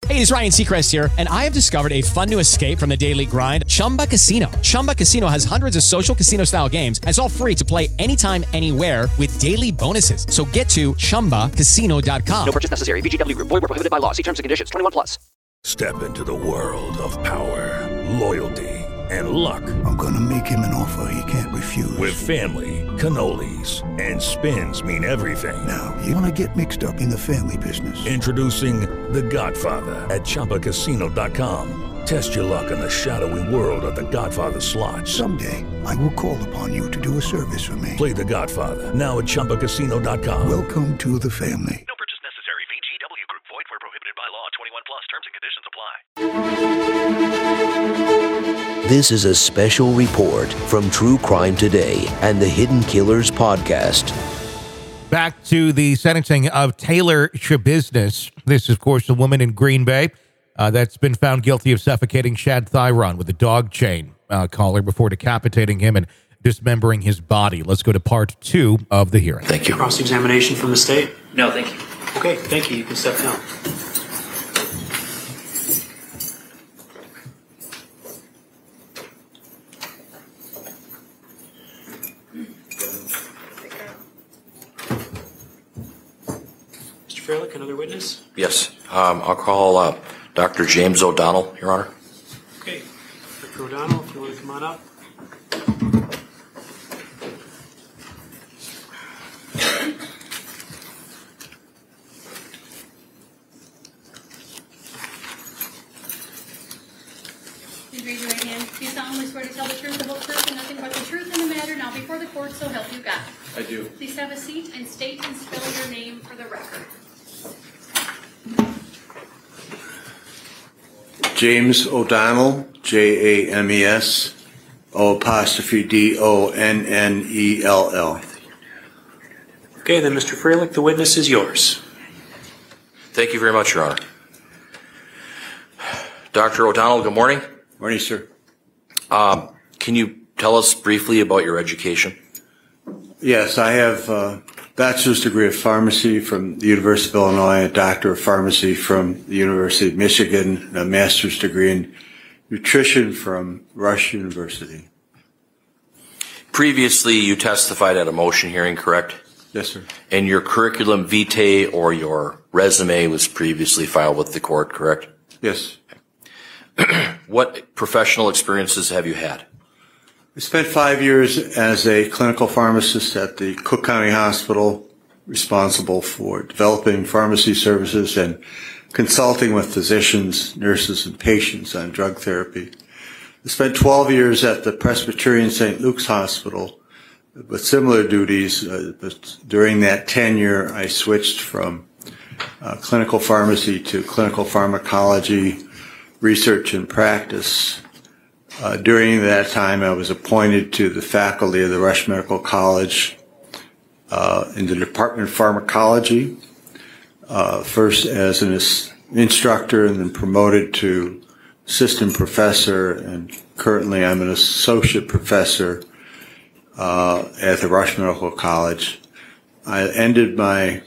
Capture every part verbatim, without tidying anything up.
Hey, it's Ryan Seacrest here, and I have discovered a fun new escape from the daily grind, Chumba Casino. Chumba Casino has hundreds of social casino-style games, and it's all free to play anytime, anywhere with daily bonuses. So get to chumba casino dot com. No purchase necessary. V G W Group. Void where prohibited by law. See terms and conditions. twenty-one plus. Step into the world of power, loyalty, and luck. I'm gonna make him an offer he can't refuse. With family, cannolis, and spins mean everything. Now, you wanna get mixed up in the family business. Introducing The Godfather at chumba casino dot com. Test your luck in the shadowy world of The Godfather slot. Someday, I will call upon you to do a service for me. Play The Godfather now at chumba casino dot com. Welcome to the family. No purchase necessary. V G W Group. Void where prohibited by law. twenty-one plus. Terms and conditions apply. This is a special report from True Crime Today and the Hidden Killers podcast. Back to the sentencing of Taylor Schabusiness. This is, of course, a woman in Green Bay uh, that's been found guilty of suffocating Shad Thyron with a dog chain uh, collar before decapitating him and dismembering his body. Let's go to part two of the hearing. Thank you. Cross-examination from the state? No, thank you. Okay, thank you. You can step down. Mister Freilich, another witness? Yes. Um, I'll call uh, Doctor James O'Donnell, Your Honor. Okay. Doctor O'Donnell, if you want to come on up. Please raise your right hand. Do you solemnly swear to tell the truth, the whole truth, and nothing but the truth in the matter now before the court, so help you God? I do. Please have a seat and state and spell your name for the record. James O'Donnell, J A M E S, O apostrophe D O N N E L L. Okay, then, Mister Freilich, the witness is yours. Thank you very much, Your Honor. Doctor O'Donnell, good morning. Morning, sir. Um, can you tell us briefly about your education? Yes, I have a bachelor's degree of pharmacy from the University of Illinois, a doctor of pharmacy from the University of Michigan, and a master's degree in nutrition from Rush University. Previously, you testified at a motion hearing, correct? Yes, sir. And your curriculum vitae or your resume was previously filed with the court, correct? Yes. What professional experiences have you had? I spent five years as a clinical pharmacist at the Cook County Hospital, responsible for developing pharmacy services and consulting with physicians, nurses, and patients on drug therapy. I spent twelve years at the Presbyterian Saint Luke's Hospital with similar duties, uh, but during that tenure I switched from uh, clinical pharmacy to clinical pharmacology, research and practice. Uh, during that time, I was appointed to the faculty of the Rush Medical College uh, in the Department of Pharmacology, uh, first as an instructor and then promoted to assistant professor, and currently I'm an associate professor uh, at the Rush Medical College. I ended my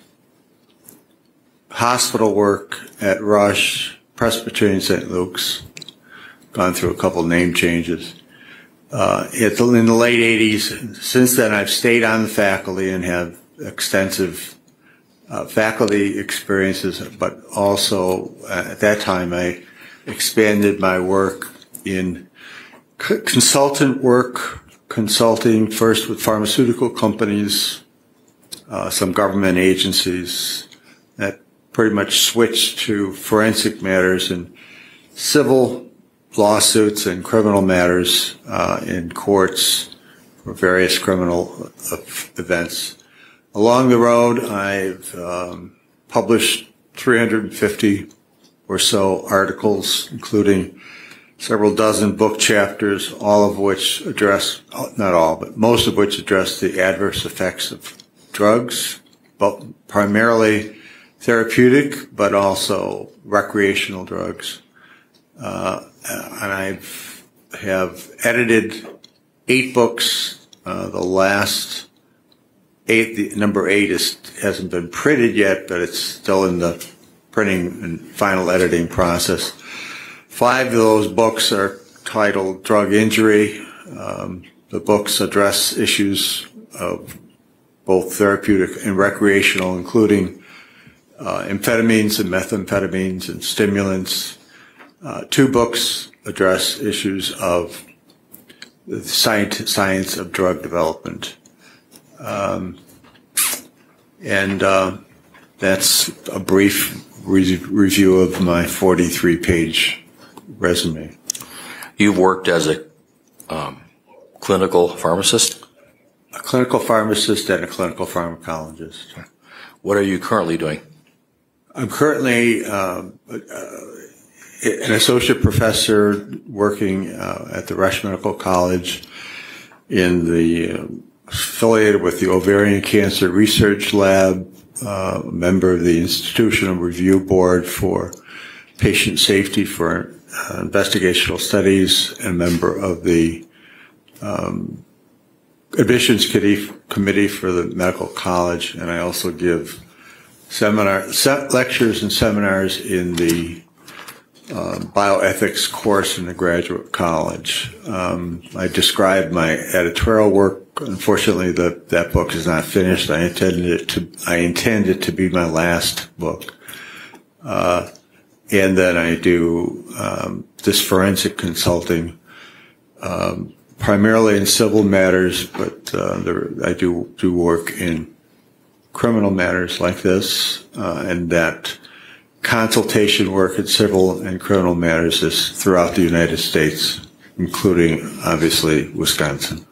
hospital work at Rush, Presbyterian Saint Luke's, gone through a couple name changes. Uh, in the late eighties, since then I've stayed on the faculty and have extensive uh, faculty experiences, but also uh, at that time I expanded my work in c- consultant work, consulting first with pharmaceutical companies, uh, some government agencies, that pretty much switched to forensic matters and civil lawsuits and criminal matters uh, in courts for various criminal uh, events. Along the road, I've um, published three hundred fifty or so articles, including several dozen book chapters, all of which address, not all, but most of which address the adverse effects of drugs, but primarily therapeutic, but also recreational drugs. Uh, and I've have edited eight books. Uh, the last eight, the number eight is hasn't been printed yet, but it's still in the printing and final editing process. Five of those books are titled Drug Injury. Um, the books address issues of both therapeutic and recreational, including uh, amphetamines and methamphetamines and stimulants. Uh, two books address issues of the science, science of drug development. Um, and uh, that's a brief re- review of my forty-three page resume. You've worked as a um, clinical pharmacist? A clinical pharmacist and a clinical pharmacologist. What are you currently doing? I'm currently um, uh, an associate professor working uh, at the Rush Medical College in the uh, affiliated with the Ovarian Cancer Research Lab, uh, a member of the Institutional Review Board for Patient Safety for uh, Investigational Studies, and member of the um, Admissions Committee, Committee for the Medical College, and I also give seminar, se- lectures and seminars in the uh, bioethics course in the graduate college. Um, I described my editorial work. Unfortunately, the, that book is not finished. I intended it to. I intend it to be my last book, uh, and then I do um, this forensic consulting, um, primarily in civil matters, but uh, there, I do do work in criminal matters like this, uh, and that consultation work in civil and criminal matters is throughout the United States, including, obviously, Wisconsin.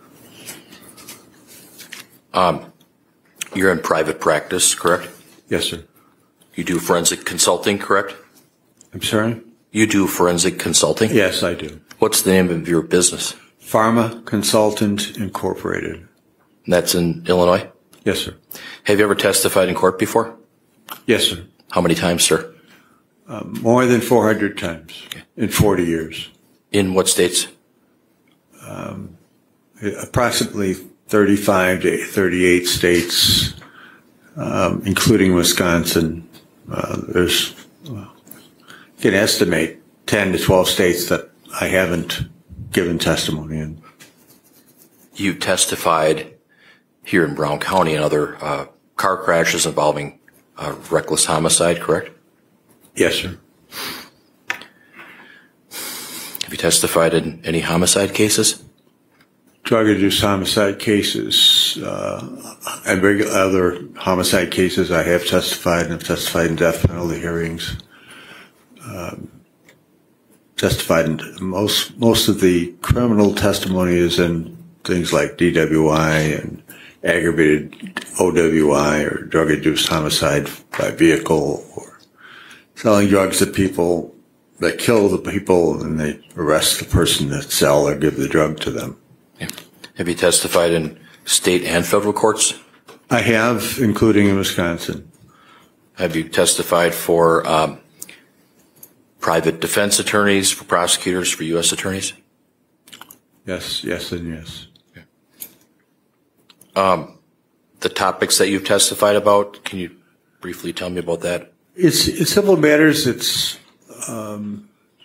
Um, you're in private practice, correct? Yes, sir. You do forensic consulting, correct? I'm sorry? You do forensic consulting? Yes, I do. What's the name of your business? Pharma Consultant Incorporated. And that's in Illinois? Yes, sir. Have you ever testified in court before? Yes, sir. How many times, sir? Uh, more than four hundred times okay. in forty years. In what states? Um, approximately thirty-five to thirty-eight states, um, including Wisconsin. Uh, there's, well, you can estimate ten to twelve states that I haven't given testimony in. You testified here in Brown County in other uh, car crashes involving uh, reckless homicide, correct? Yes, sir. Have you testified in any homicide cases? Drug-induced homicide cases, uh, and regular other homicide cases I have testified and have testified in death penalty hearings. Um, testified in most, most of the criminal testimony is in things like D W I and aggravated O W I or drug-induced homicide by vehicle, or selling drugs to people that kill the people and they arrest the person that sell or give the drug to them. Yeah. Have you testified in state and federal courts? I have, including in Wisconsin. Have you testified for um, private defense attorneys, for prosecutors, for U S attorneys? Yes, yes, and yes. Okay. Um, the topics that you've testified about, can you briefly tell me about that? It's, it's civil matters. It's um,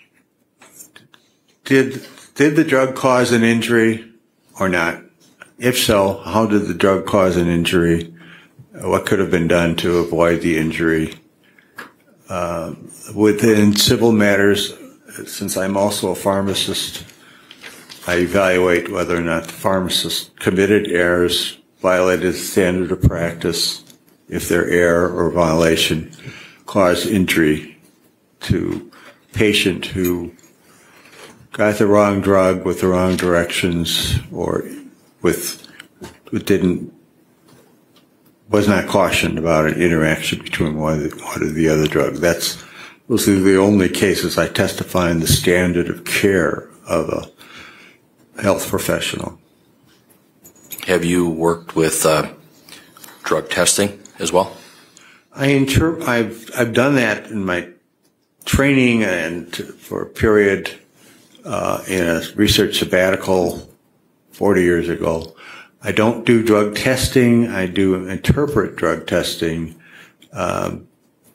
did did the drug cause an injury or not? If so, how did the drug cause an injury? What could have been done to avoid the injury? Uh, within civil matters, since I'm also a pharmacist, I evaluate whether or not the pharmacist committed errors, violated the standard of practice, if their error or violation caused injury to patient who got the wrong drug with the wrong directions, or with who didn't was not cautioned about an interaction between one of the, one of the other drug. That's those are the only cases I testify in the standard of care of a health professional. Have you worked with uh, drug testing as well? I inter- I've I've done that in my training and for a period uh, in a research sabbatical forty years ago. I don't do drug testing. I do interpret drug testing um,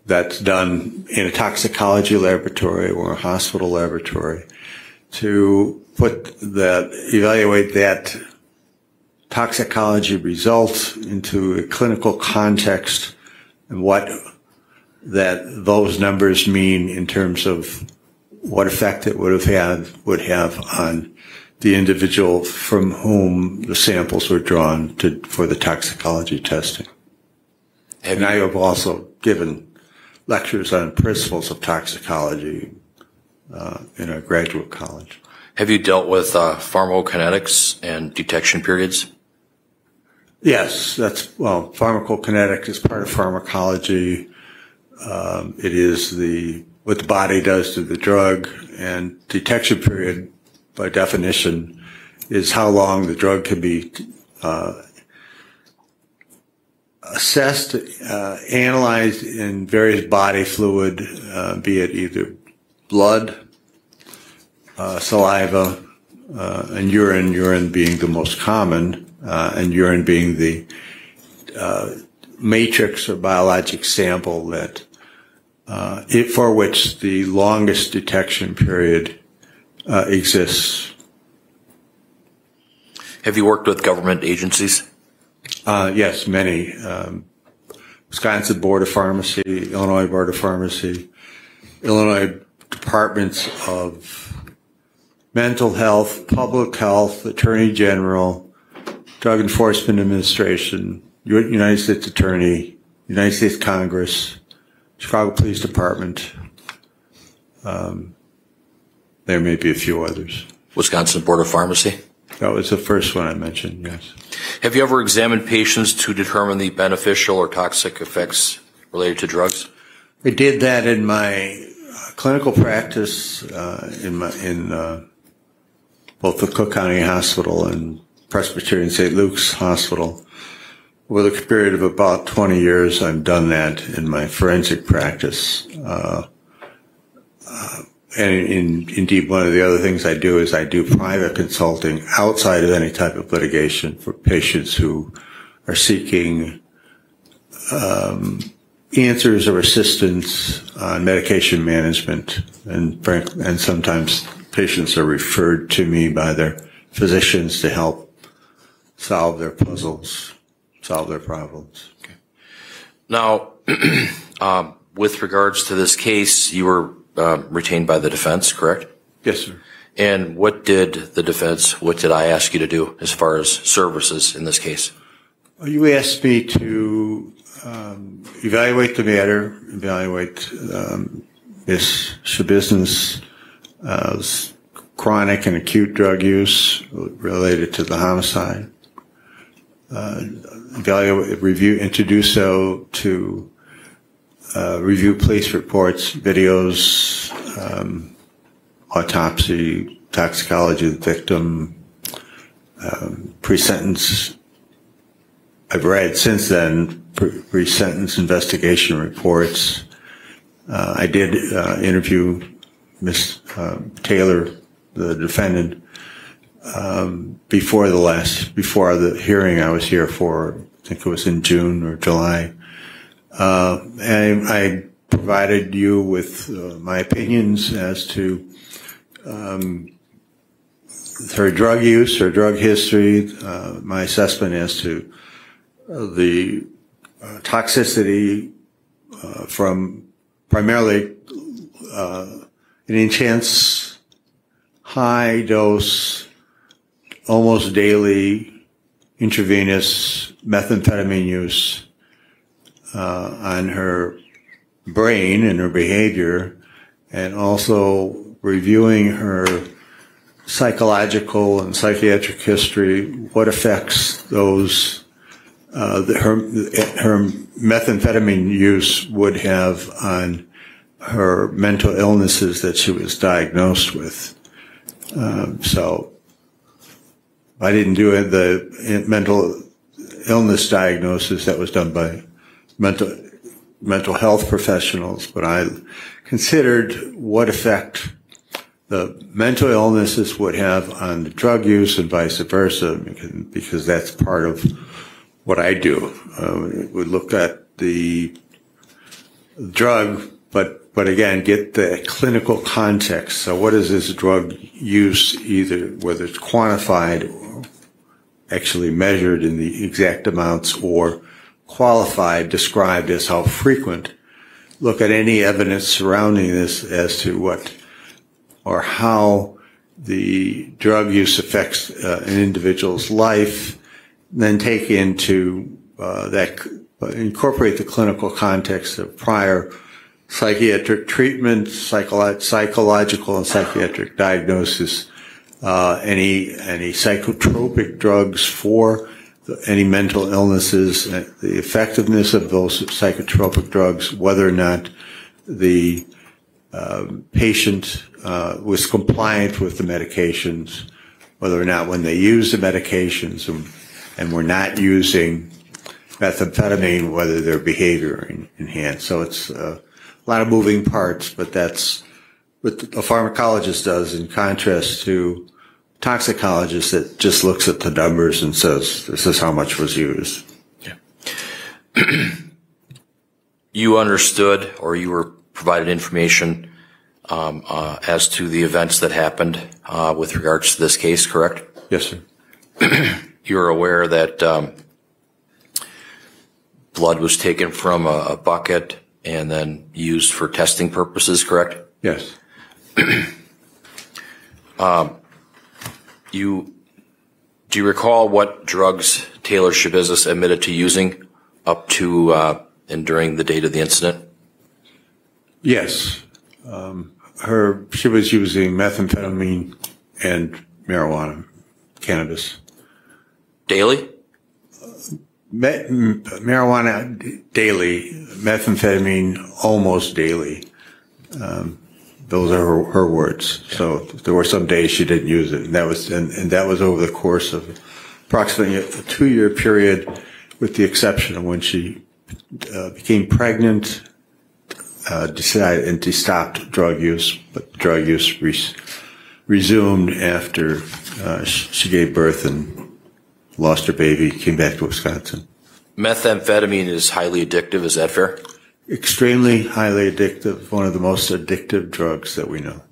that's done in a toxicology laboratory or a hospital laboratory to put that, evaluate that toxicology results into a clinical context and what that those numbers mean in terms of what effect it would have had, would have on the individual from whom the samples were drawn to, for the toxicology testing. Have and you, I have also given lectures on principles of toxicology uh, in a graduate college. Have you dealt with uh, pharmacokinetics and detection periods? Yes, that's, well, pharmacokinetics is part of pharmacology. Um, it is the, what the body does to the drug, and detection period, by definition, is how long the drug can be uh, assessed, uh, analyzed in various body fluid, uh, be it either blood, uh, saliva, uh, and urine, urine being the most common, uh, and urine being the uh, matrix or biologic sample that uh, it, for which the longest detection period uh, exists. Have you worked with government agencies? Uh, yes, many. Um, Wisconsin Board of Pharmacy, Illinois Board of Pharmacy, Illinois Departments of Mental Health, Public Health, Attorney General, Drug Enforcement Administration, United States Attorney, United States Congress, Chicago Police Department. Um, there may be a few others. Wisconsin Board of Pharmacy? That was the first one I mentioned, yes. Have you ever examined patients to determine the beneficial or toxic effects related to drugs? I did that in my uh, clinical practice uh, in my in uh, both the Cook County Hospital and Presbyterian Saint Luke's Hospital. Over the period of about twenty years, I've done that in my forensic practice. Uh, uh, and in, indeed, one of the other things I do is I do private consulting outside of any type of litigation for patients who are seeking um, answers or assistance on medication management. And, frank, and sometimes patients are referred to me by their physicians to help solve their puzzles, solve their problems. Okay. Now, um, with regards to this case, you were uh, retained by the defense, correct? Yes, sir. And what did the defense, what did I ask you to do as far as services in this case? You asked me to um, evaluate the matter, evaluate um, Miz Schabusin's uh, chronic and acute drug use related to the homicide. Uh, evaluate, review, and to do so to uh, review police reports, videos, um, autopsy, toxicology of the victim, um, pre-sentence. I've read since then pre-sentence investigation reports. Uh, I did uh, interview Miz Uh, Taylor, the defendant, um, before the last, before the hearing I was here for. I think it was in June or July. Uh, and I provided you with uh, my opinions as to um, her drug use, her drug history, uh, my assessment as to uh, the uh, toxicity uh, from primarily uh, an intense, high-dose, almost daily intravenous methamphetamine use uh, on her brain and her behavior, and also reviewing her psychological and psychiatric history, what effects those uh, the, her her methamphetamine use would have on her mental illnesses that she was diagnosed with. Um, so I didn't do it, the mental illness diagnosis that was done by mental mental health professionals, but I considered what effect the mental illnesses would have on the drug use and vice versa, because that's part of what I do. Uh, we look at the drug, but, but again, get the clinical context. So what is this drug use, either whether it's quantified or actually measured in the exact amounts, or qualified, described as how frequent. Look at any evidence surrounding this as to what or how the drug use affects uh, an individual's life, then take into uh, that, incorporate the clinical context of prior psychiatric treatment, psycholo- psychological and psychiatric diagnosis, uh, any, any psychotropic drugs for the, any mental illnesses, uh, the effectiveness of those psychotropic drugs, whether or not the uh, patient uh, was compliant with the medications, whether or not when they use the medications and, and were not using methamphetamine, whether their behavior enhanced. So it's uh, a lot of moving parts, but that's what a pharmacologist does in contrast to toxicologist that just looks at the numbers and says, this is how much was used. Yeah. You understood, or you were provided information um, uh, as to the events that happened uh, with regards to this case, correct? Yes, sir. You're aware that um, blood was taken from a, a bucket and then used for testing purposes, correct? Yes. um, you do you recall what drugs Taylor Scibiszis admitted to using up to uh, and during the date of the incident? Yes. Um, her she was using methamphetamine and marijuana, cannabis. Daily? Me- marijuana daily, methamphetamine almost daily. Um, those are her, her words. So there were some days she didn't use it, and that was and, and that was over the course of approximately a two-year period, with the exception of when she uh, became pregnant, uh, decided and she stopped drug use, but drug use res- resumed after uh, she gave birth and lost her baby, came back to Wisconsin. Methamphetamine is highly addictive, is that fair? Extremely highly addictive, one of the most addictive drugs that we know.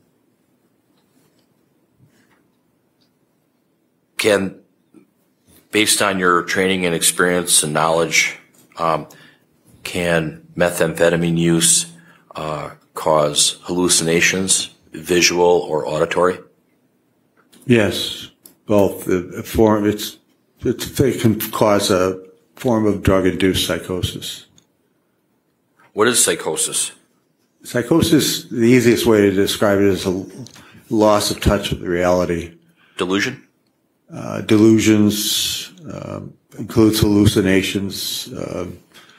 Can, based on your training and experience and knowledge, um, can methamphetamine use uh, cause hallucinations, visual or auditory? Yes, both. The form, it's, it's, it can cause a form of drug-induced psychosis. What is psychosis? Psychosis, the easiest way to describe it is a loss of touch with reality. Delusion? Uh, delusions, um, includes hallucinations, uh,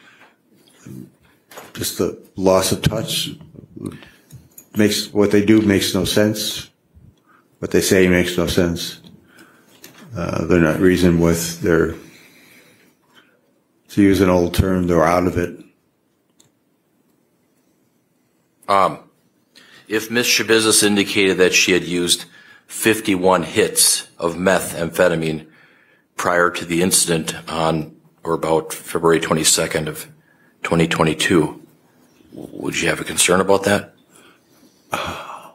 just the loss of touch. Makes, what they do makes no sense. What they say makes no sense. Uh, they're not reasoned with. They're, to use an old term, they're out of it. Um, if Miz Scibiszis indicated that she had used fifty-one hits of methamphetamine prior to the incident on or about February twenty-second of twenty twenty-two, would you have a concern about that? Uh,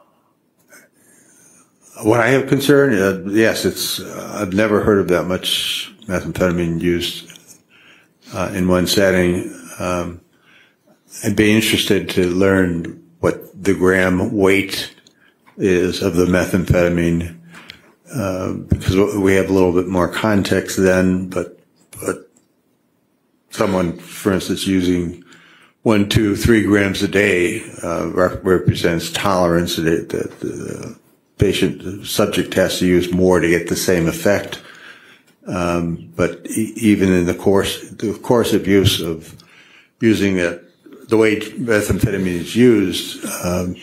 what I have concern, uh, yes, it's. Uh, I've never heard of that much methamphetamine used uh, in one setting. Um, I'd be interested to learn what the gram weight is of the methamphetamine, uh, because we have a little bit more context then, but, but someone, for instance, using one, two, three grams a day, uh, rep- represents tolerance that the, the patient, the subject has to use more to get the same effect. Um, but e- even in the course, the course of use of using it, the way methamphetamine is used, um,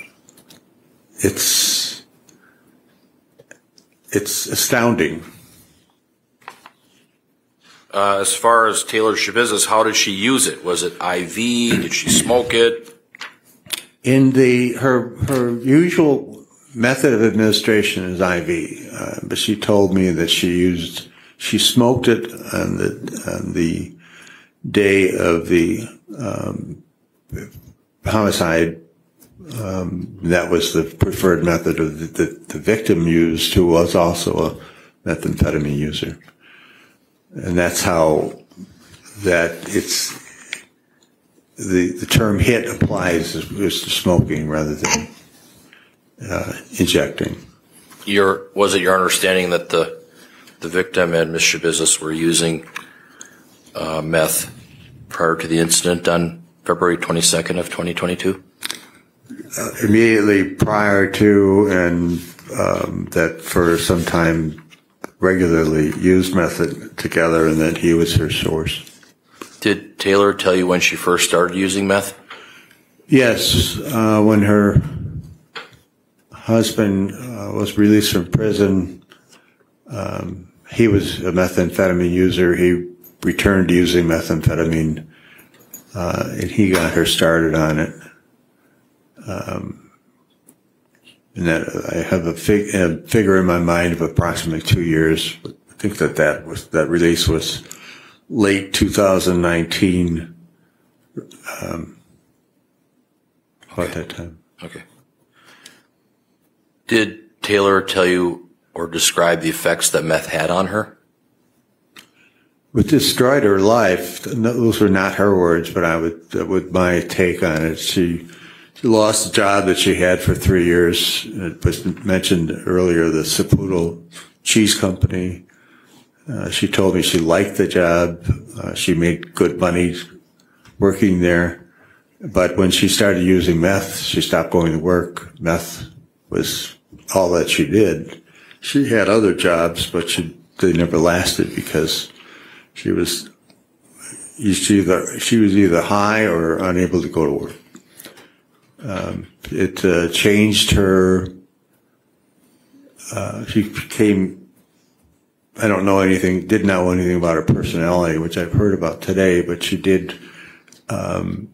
it's it's astounding. Uh, as far as Taylor Scibiszis, how did she use it? Was it I V? Did she smoke it? In the her her usual method of administration is I V, uh, but she told me that she used she smoked it on the on the day of the um, homicide, um, that was the preferred method of the, the, the victim used, who was also a methamphetamine user. And that's how that it's, the, the term hit applies is, is to smoking rather than uh, injecting. Your, was it your understanding that the the victim and Miz Shabizis were using uh, meth prior to the incident on February twenty-second of twenty twenty-two? Uh, immediately prior to, and um, that for some time regularly used meth together, and that he was her source. Did Taylor tell you when she first started using meth? Yes, uh, when her husband uh, was released from prison, um, he was a methamphetamine user. He returned to using methamphetamine, uh, and he got her started on it. Um, and that I have a, fig- a figure in my mind of approximately two years. I think that that was that release was late two thousand nineteen. Um, about okay. that time. Okay. Did Taylor tell you or describe the effects that meth had on her? It destroyed her life. Those were not her words, but I would, with my take on it, she, she lost the job that she had for three years. It was mentioned earlier, the Saputo Cheese Company. Uh, she told me she liked the job. Uh, she made good money working there. But when she started using meth, she stopped going to work. Meth was all that she did. She had other jobs, but she, they never lasted because she was she either she was either high or unable to go to work. Um, it uh, changed her. Uh, she became. I don't know anything. Didn't know anything about her personality, which I've heard about today. But she did. Um,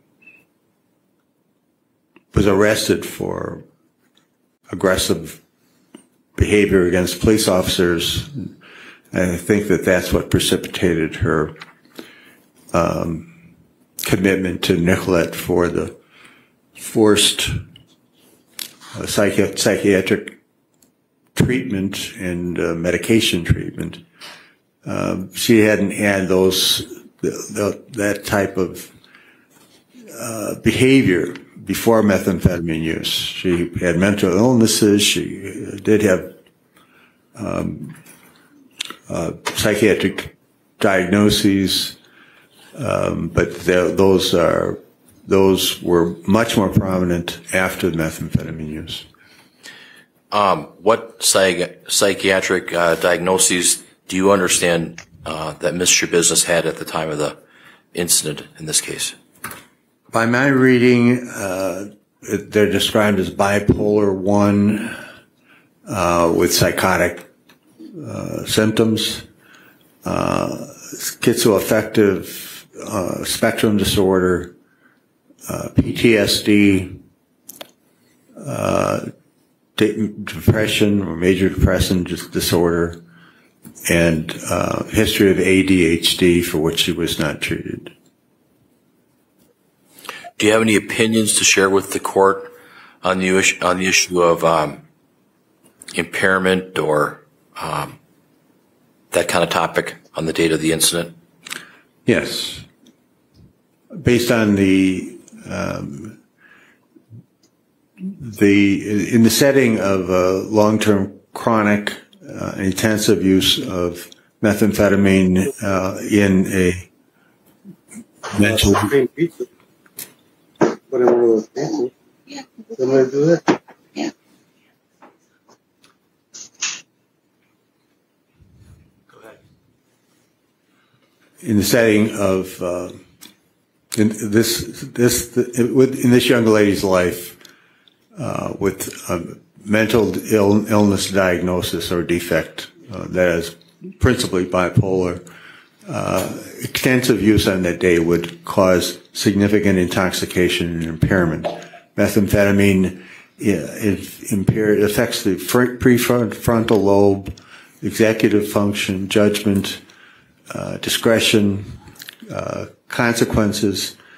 was arrested for aggressive behavior against police officers. And I think that that's what precipitated her um, commitment to Nicolette for the forced uh, psychi- psychiatric treatment and uh, medication treatment. Um, she hadn't had those the, the, that type of uh, behavior before methamphetamine use. She had mental illnesses. She did have um, uh, psychiatric diagnoses, um, but those are those were much more prominent after the methamphetamine use. Um, what psych- psychiatric uh, diagnoses do you understand uh, that Miz Shabizis had at the time of the incident in this case? By my reading, uh, they're described as bipolar one uh, with psychotic uh, symptoms, uh, schizoaffective uh, spectrum disorder, uh, P T S D, uh, de- depression or major depressive disorder, and uh, history of A D H D for which she was not treated. Do you have any opinions to share with the court on the issue, on the issue of um, impairment or um, that kind of topic on the date of the incident? Yes. Based on the um, the in the setting of uh, long-term chronic uh, intensive use of methamphetamine uh, in a mental. Put in one of those cases. Yeah. Somebody do that? Yeah. Go ahead. In the setting of uh, in this this the, with, in this young lady's life, uh, with a mental Ill, illness diagnosis or defect uh, that is principally bipolar. Uh, extensive use on that day would cause significant intoxication and impairment. Methamphetamine it, impair, it affects the prefrontal lobe, executive function, judgment, uh, discretion, uh, consequences.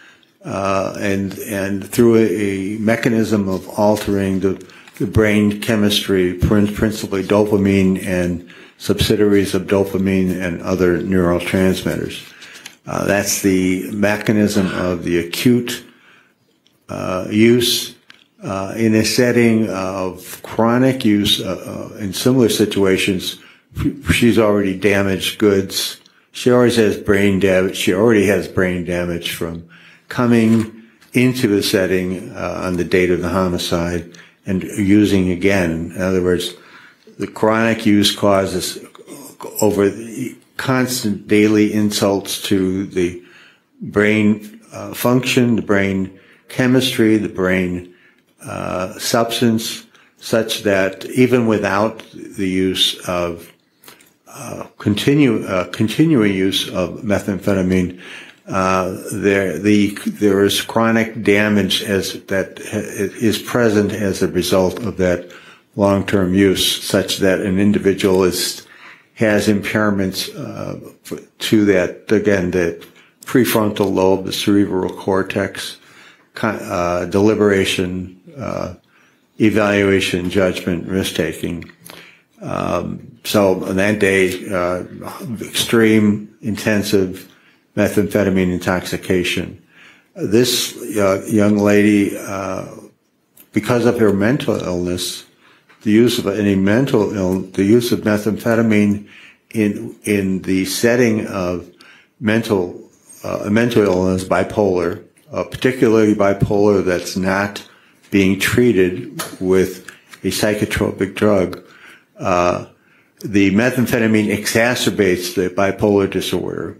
uh, and and through a, a mechanism of altering the, the brain chemistry, principally dopamine and subsidiaries of dopamine and other neurotransmitters. Uh, that's the mechanism of the acute uh, use. Uh, in a setting of chronic use uh, uh, in similar situations, she's already damaged goods. She always has brain damage. She already has brain damage from coming into the setting uh, on the date of the homicide and using again. In other words, the chronic use causes over the constant daily insults to the brain uh, function, the brain chemistry, the brain uh, substance, such that even without the use of uh, continue uh, continuing use of methamphetamine, uh, there the there is chronic damage as that is present as a result of that long-term use, such that an individual is has impairments uh, to that, again, the prefrontal lobe, the cerebral cortex, uh, deliberation, uh, evaluation, judgment, risk-taking. Um, so on that day, uh, extreme, intensive methamphetamine intoxication. This uh, young lady, uh, because of her mental illness, the use of any mental illness, the use of methamphetamine in in the setting of mental uh, mental illness, bipolar, uh, particularly bipolar that's not being treated with a psychotropic drug, uh, the methamphetamine exacerbates the bipolar disorder.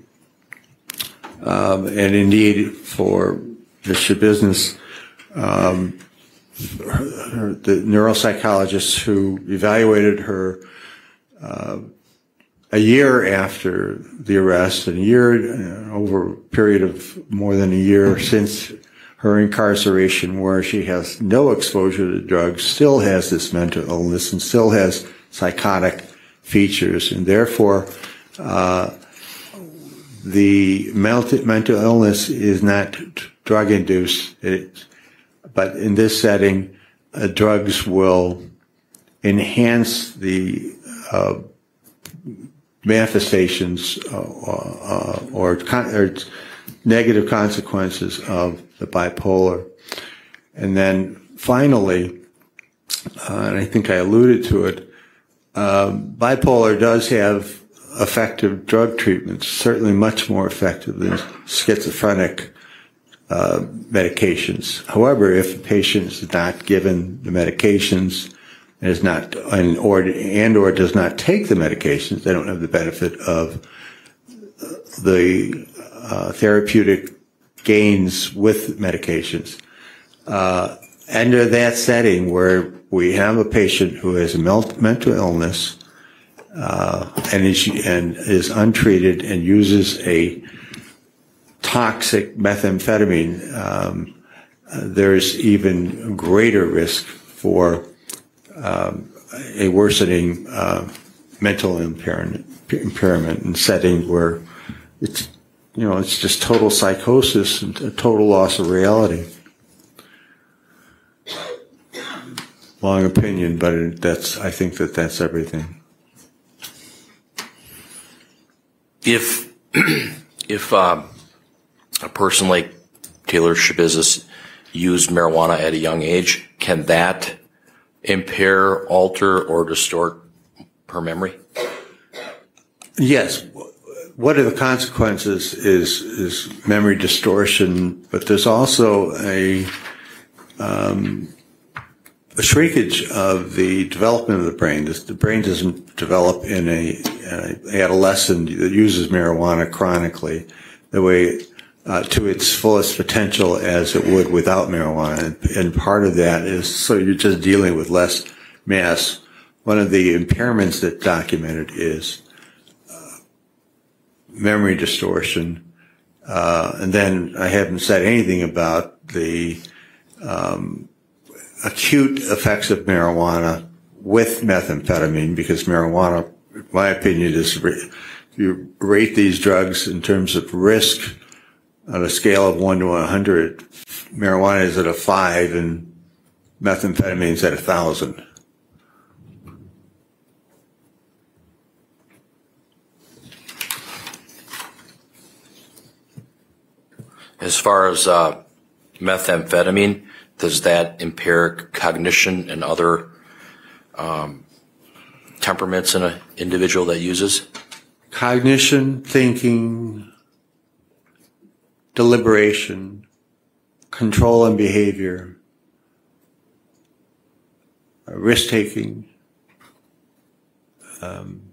Um, and indeed, for Mister Business, um, Her, her, the neuropsychologists who evaluated her uh, a year after the arrest, and a year uh, over a period of more than a year since her incarceration, where she has no exposure to drugs, still has this mental illness and still has psychotic features, and therefore uh, the mental, mental illness is not drug-induced. It, But in this setting, uh, drugs will enhance the uh, manifestations uh, uh, or, con- or negative consequences of the bipolar. And then finally, uh, and I think I alluded to it, uh, bipolar does have effective drug treatments, certainly much more effective than schizophrenic Uh, medications. However, if the patient is not given the medications and is not and or and or does not take the medications, they don't have the benefit of the uh, therapeutic gains with medications. Uh, under that setting, where we have a patient who has a mental illness uh, and is and is untreated and uses a toxic methamphetamine, um, uh, there's even greater risk for um, a worsening uh, mental impairment, impairment in setting where it's, you know, it's just total psychosis and a total loss of reality. Long opinion, but it, that's, I think that that's everything. If, if, um, a person like Taylor Schabusis used marijuana at a young age, can that impair, alter, or distort her memory? Yes. What are the consequences is is memory distortion, but there's also a um, a shrinkage of the development of the brain. The brain doesn't develop in a, an adolescent that uses marijuana chronically the way Uh, to its fullest potential as it would without marijuana. And, and part of that is so you're just dealing with less mass. One of the impairments that documented is uh, memory distortion. Uh, and then I haven't said anything about the um, acute effects of marijuana with methamphetamine, because marijuana, in my opinion, is, if you rate these drugs in terms of risk on a scale of one to one hundred, marijuana is at a five and methamphetamine is at a thousand. As far as uh, methamphetamine, does that impair cognition and other um, temperaments in an individual that uses? Cognition, thinking, deliberation, control and behavior, uh, risk-taking. Um,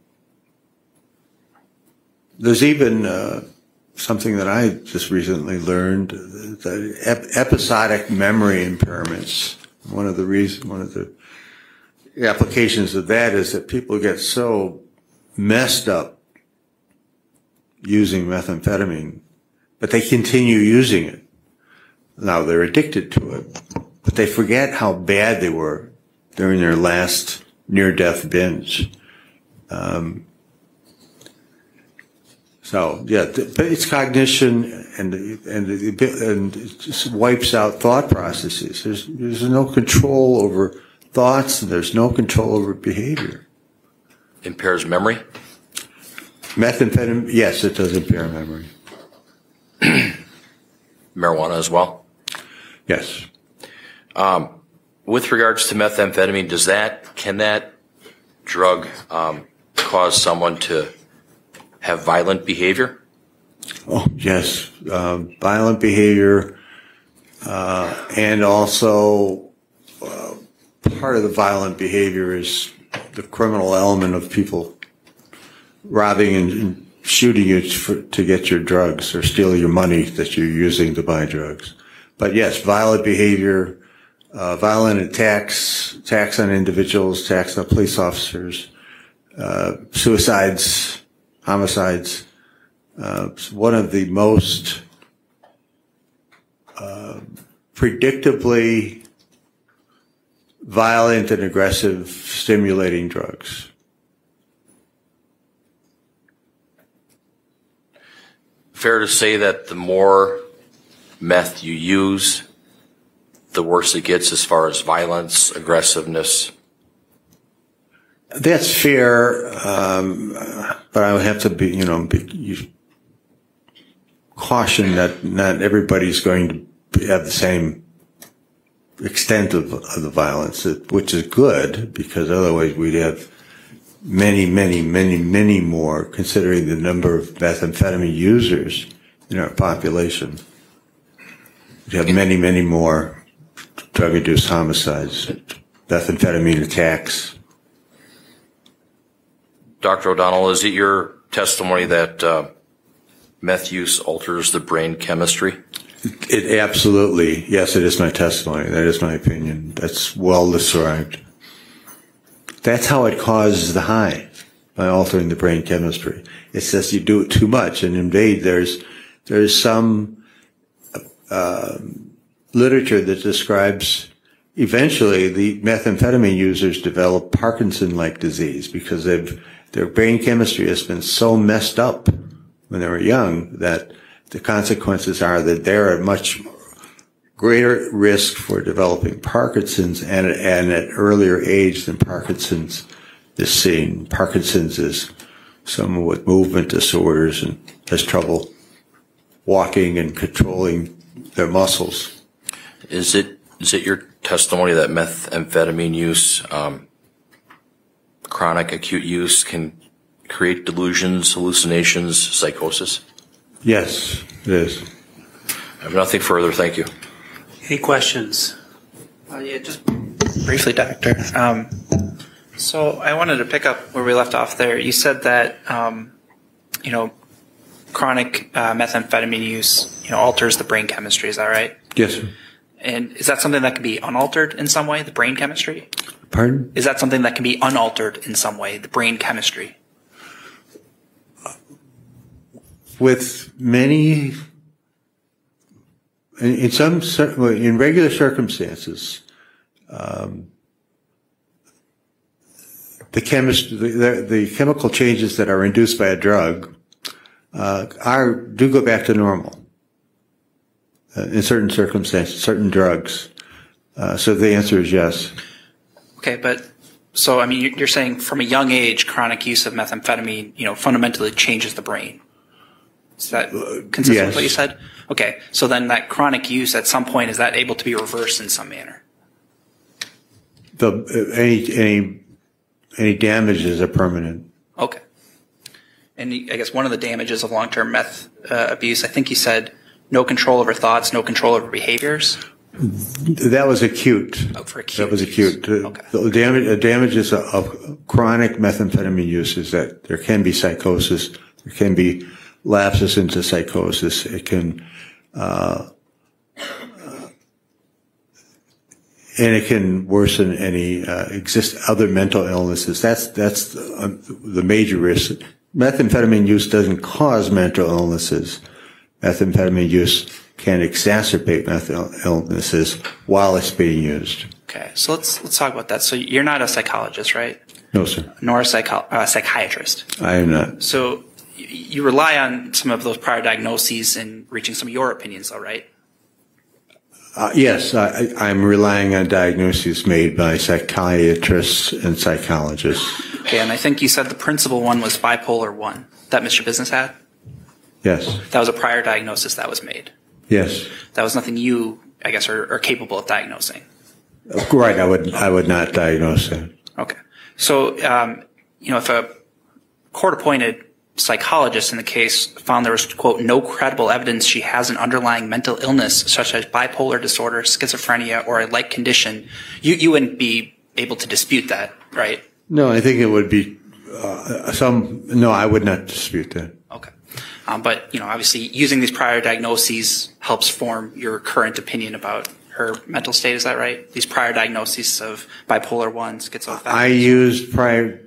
there's even uh, something that I just recently learned, the ep- episodic memory impairments. One of the reasons, one of the applications of that is that people get so messed up using methamphetamine, but they continue using it. Now they're addicted to it, but they forget how bad they were during their last near-death binge. Um, So yeah, but it's cognition and and and it just wipes out thought processes. There's there's no control over thoughts, and there's no control over behavior. Impairs memory? Methamphetamine, yes, it does impair memory. Marijuana as well? Yes. Um, with regards to methamphetamine, does that can that drug um, cause someone to have violent behavior? Oh, yes. Uh, violent behavior, uh, and also uh, part of the violent behavior is the criminal element of people robbing and, and shooting you for, to get your drugs or steal your money that you're using to buy drugs. But yes, violent behavior, uh, violent attacks, attacks on individuals, attacks on police officers, uh, suicides, homicides. Uh, it's one of the most uh, predictably violent and aggressive stimulating drugs. Fair to say that the more meth you use, the worse it gets as far as violence, aggressiveness? That's fair, um, but I would have to be, you know, be, you, caution that not everybody's going to have the same extent of, of the violence, which is good, because otherwise we'd have many, many, many, many more, considering the number of methamphetamine users in our population. We'd have many, many more drug-induced homicides, methamphetamine attacks. Doctor O'Donnell, is it your testimony that uh, meth use alters the brain chemistry? It, it absolutely, yes, it is my testimony. That is my opinion. That's well described. That's how it causes the high, by altering the brain chemistry. It says you do it too much, and indeed there's there's some uh, literature that describes eventually the methamphetamine users develop Parkinson-like disease because they've their brain chemistry has been so messed up when they were young that the consequences are that they're at much greater risk for developing Parkinson's and, and at earlier age than Parkinson's is seen. Parkinson's is someone with movement disorders and has trouble walking and controlling their muscles. Is it is it your testimony that methamphetamine use, um, chronic acute use, can create delusions, hallucinations, psychosis? Yes, it is. I have nothing further. Thank you. Any questions? Uh, yeah, just briefly, Doctor. Um, so I wanted to pick up where we left off there. You said that, um, you know, chronic uh, methamphetamine use, you know, alters the brain chemistry. Is that right? Yes, sir. And is that something that can be unaltered in some way, the brain chemistry? Pardon? Is that something that can be unaltered in some way, the brain chemistry? With many, in, in some, in regular circumstances, um, the chemist, the, the chemical changes that are induced by a drug uh, are do go back to normal. uh, in certain circumstances, certain drugs. Uh, so the answer is yes. Okay, but so I mean, you're saying from a young age, chronic use of methamphetamine, you know, fundamentally changes the brain. Is that consistent yes. with what you said? Okay, so then that chronic use at some point, is that able to be reversed in some manner? The any any any damages are permanent. Okay. And I guess one of the damages of long-term meth uh, abuse, I think you said no control over thoughts, no control over behaviors. That was acute. Oh, for acute. That was acute. Okay. The damage, the damages of chronic methamphetamine use is that there can be psychosis, there can be lapses into psychosis. It can, uh, and it can worsen any uh, exist other mental illnesses. That's that's the, uh, the major risk. Methamphetamine use doesn't cause mental illnesses. Methamphetamine use can exacerbate mental illnesses while it's being used. Okay, so let's let's talk about that. So you're not a psychologist, right? No, sir. Nor a psycho- uh, psychiatrist. I am not. So y- you rely on some of those prior diagnoses in reaching some of your opinions, though, right? Uh, yes, I, I'm relying on diagnoses made by psychiatrists and psychologists. Okay, and I think you said the principal one was bipolar one that Mister Business had? Yes. That was a prior diagnosis that was made? Yes. That was nothing you, I guess, are, are capable of diagnosing? Right, I would I would not diagnose that. Okay. So, um, you know, if a court-appointed psychologist in the case found there was, quote, no credible evidence she has an underlying mental illness such as bipolar disorder, schizophrenia, or a like condition, you, you wouldn't be able to dispute that, right? No, I think it would be uh, some, no, I would not dispute that. Okay. Um, but, you know, obviously using these prior diagnoses helps form your current opinion about her mental state, is that right? These prior diagnoses of bipolar one, schizophrenia. I used prior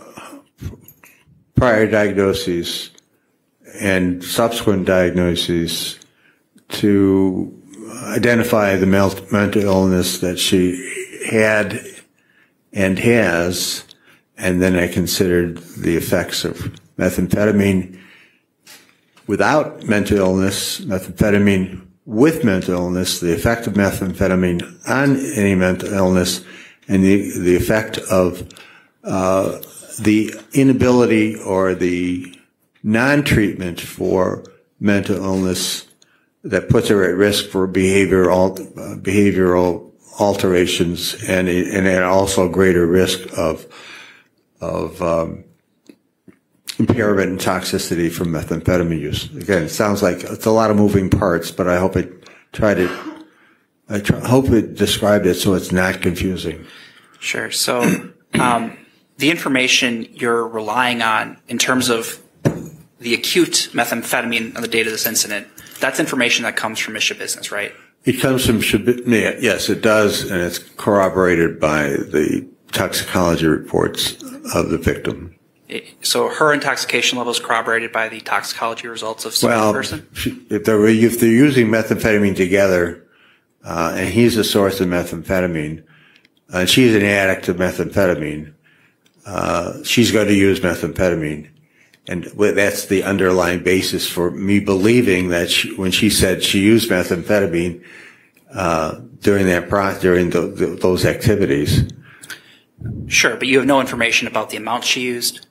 prior diagnoses and subsequent diagnoses to identify the mental illness that she had and has, and then I considered the effects of methamphetamine without mental illness, methamphetamine with mental illness, the effect of methamphetamine on any mental illness, and the, the effect of uh, the inability or the non-treatment for mental illness that puts her at risk for behavioral, uh, behavioral alterations and, and at also greater risk of, of, um, impairment and toxicity from methamphetamine use. Again, it sounds like it's a lot of moving parts, but I hope it tried to, I try, hope it described it so it's not confusing. Sure. So, um, the information you're relying on in terms of the acute methamphetamine on the date of this incident, that's information that comes from Mister Business, right? It comes from, yes, it does, and it's corroborated by the toxicology reports of the victim. So her intoxication level is corroborated by the toxicology results of some well, person? If they're, if they're using methamphetamine together, uh, and he's the source of methamphetamine, and she's an addict of methamphetamine, uh, she's going to use methamphetamine. And that's the underlying basis for me believing that she, when she said she used methamphetamine, uh, during that pro- during the, the, those activities. Sure, but you have no information about the amount she used?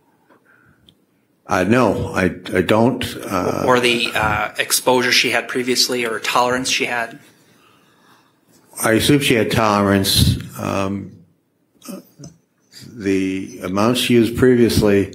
Uh, no, I, I don't. Uh, or the uh, exposure she had previously or tolerance she had? I assume she had tolerance. Um, the amount she used previously,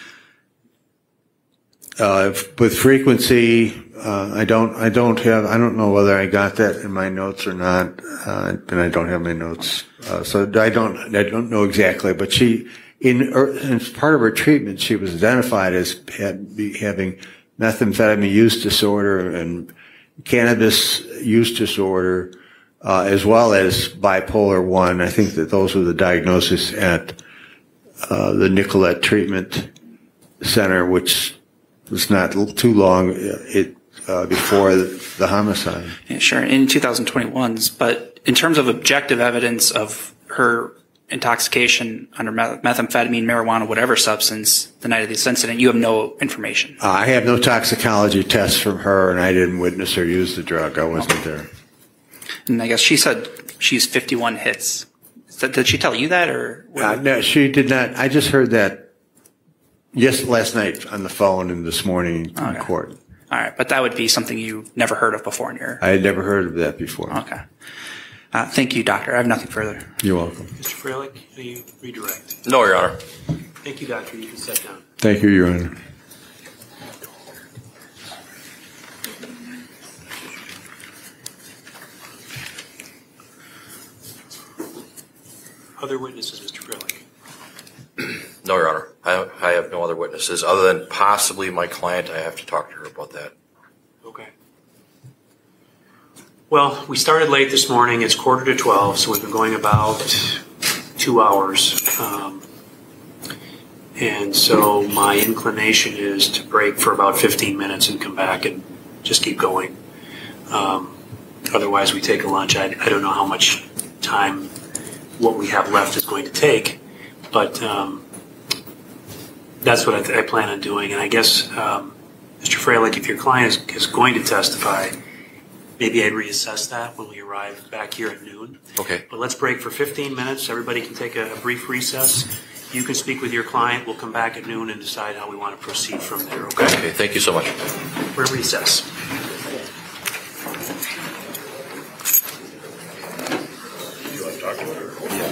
uh, with frequency, uh, I don't, I don't have, I don't know whether I got that in my notes or not, uh, and I don't have my notes. Uh, so I don't, I don't know exactly, but she, in, in part of her treatment, she was identified as having methamphetamine use disorder and cannabis use disorder, uh, as well as bipolar one. I think that those were the diagnoses at, uh, the Nicolette Treatment Center, which was not too long it, uh, before the, the homicide. Yeah, sure, in two thousand twenty-one's, but in terms of objective evidence of her intoxication under meth- methamphetamine, marijuana, whatever substance the night of this incident, you have no information? Uh, I have no toxicology tests from her, and I didn't witness her use the drug. I wasn't there. And I guess she said she's fifty-one hits. So did she tell you that, or? Uh, no, she did not. I just heard that yes last night on the phone and this morning in Okay. court. All right, but that would be something you never heard of before in your. I had never heard of that before. Okay. Uh, thank you, doctor. I have nothing further. You're welcome. Mister Freilich, will you redirect? No, Your Honor. Thank you, doctor. You can sit down. Thank you, Your Honor. Other witnesses, Mister Freilich. No, Your Honor. I, I have no other witnesses other than possibly my client. I have to talk to her about that. Okay. Well, we started late this morning. It's quarter to twelve, so we've been going about two hours. Um, and so my inclination is to break for about fifteen minutes and come back and just keep going. Um, otherwise, we take a lunch. I, I don't know how much time what we have left is going to take, but um, that's what I, th- I plan on doing. And I guess, um, Mister Freilich, if your client is, is going to testify, maybe I'd reassess that when we arrive back here at noon. Okay. But let's break for fifteen minutes. Everybody can take a, a brief recess. You can speak with your client. We'll come back at noon and decide how we want to proceed from there. Okay? Okay, thank you so much. We're at recess. You want to talk to her?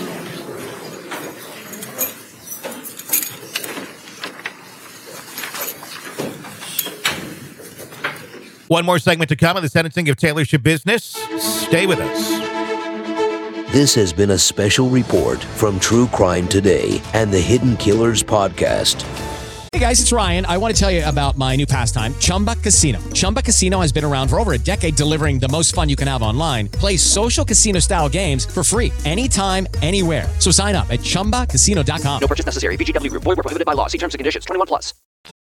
One more segment to come on the sentencing of Taylor Schabusiness. Stay with us. This has been a special report from True Crime Today and the Hidden Killers podcast. Hey guys, it's Ryan. I want to tell you about my new pastime, Chumba Casino. Chumba Casino has been around for over a decade, delivering the most fun you can have online. Play social casino-style games for free anytime, anywhere. So sign up at chumba casino dot com. No purchase necessary. V G W Group. Void where prohibited by law. See terms and conditions. twenty-one plus.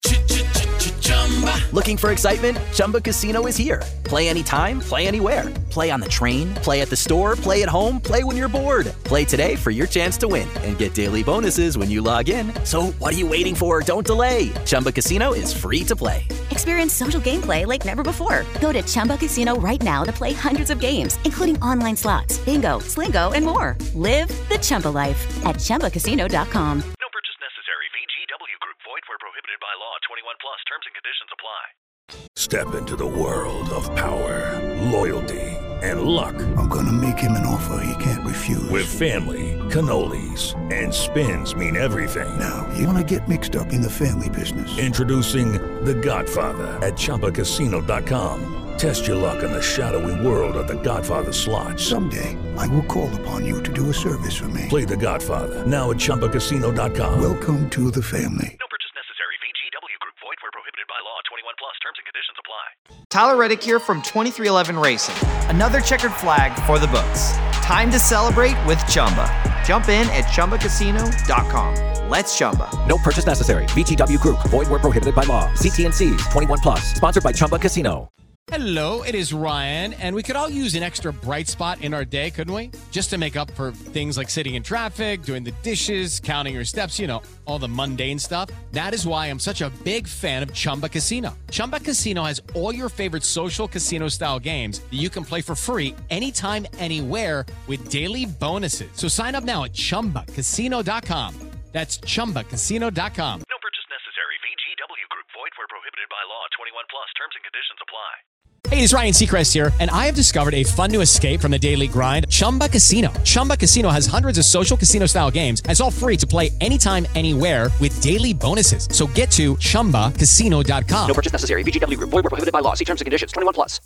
Looking for excitement? Chumba Casino is here. Play anytime, play anywhere. Play on the train, play at the store, play at home, play when you're bored. Play today for your chance to win and get daily bonuses when you log in. So what are you waiting for? Don't delay. Chumba Casino is free to play. Experience social gameplay like never before. Go to Chumba Casino right now to play hundreds of games, including online slots, bingo, Slingo, and more. Live the Chumba life at chumba casino dot com. No purchase necessary. V G W Group. Void where prohibited by law. twenty-one plus. Terms and conditions apply. Step into the world of power, loyalty, and luck. I'm gonna make him an offer he can't refuse. With family, cannolis, and spins mean everything. Now, you wanna get mixed up in the family business. Introducing The Godfather at chumba casino dot com. Test your luck in the shadowy world of The Godfather slot. Someday, I will call upon you to do a service for me. Play The Godfather now at chumba casino dot com. Welcome to the family. No purchase necessary. V G W Group. Void where prohibited by law. twenty-one plus. Terms and conditions apply. Tyler Reddick here from twenty-three eleven Racing. Another checkered flag for the books. Time to celebrate with Chumba. Jump in at chumba casino dot com. Let's Chumba. No purchase necessary. V G W Group. Void where prohibited by law. See T and C's. twenty-one plus. Sponsored by Chumba Casino. Hello, it is Ryan, and we could all use an extra bright spot in our day, couldn't we? Just to make up for things like sitting in traffic, doing the dishes, counting your steps, you know, all the mundane stuff. That is why I'm such a big fan of Chumba Casino. Chumba Casino has all your favorite social casino-style games that you can play for free anytime, anywhere with daily bonuses. So sign up now at chumba casino dot com. That's chumba casino dot com. No purchase necessary. V G W Group. Void where prohibited by law. twenty-one plus. Terms and conditions apply. Hey, it's Ryan Seacrest here, and I have discovered a fun new escape from the daily grind, Chumba Casino. Chumba Casino has hundreds of social casino-style games, and it's all free to play anytime, anywhere with daily bonuses. So get to chumba casino dot com. No purchase necessary. V G W Group. Void where prohibited by law. See terms and conditions. twenty-one plus.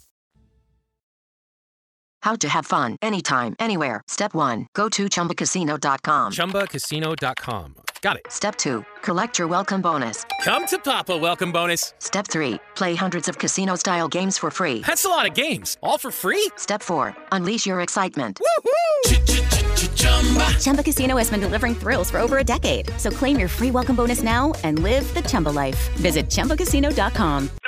How to have fun anytime, anywhere. Step one, go to chumba casino dot com. chumba casino dot com. Got it. Step two, collect your welcome bonus. Come to Papa welcome bonus. Step three, play hundreds of casino-style games for free. That's a lot of games. All for free? Step four, unleash your excitement. Chumba. Chumba Casino has been delivering thrills for over a decade. So claim your free welcome bonus now and live the Chumba life. Visit chumba casino dot com.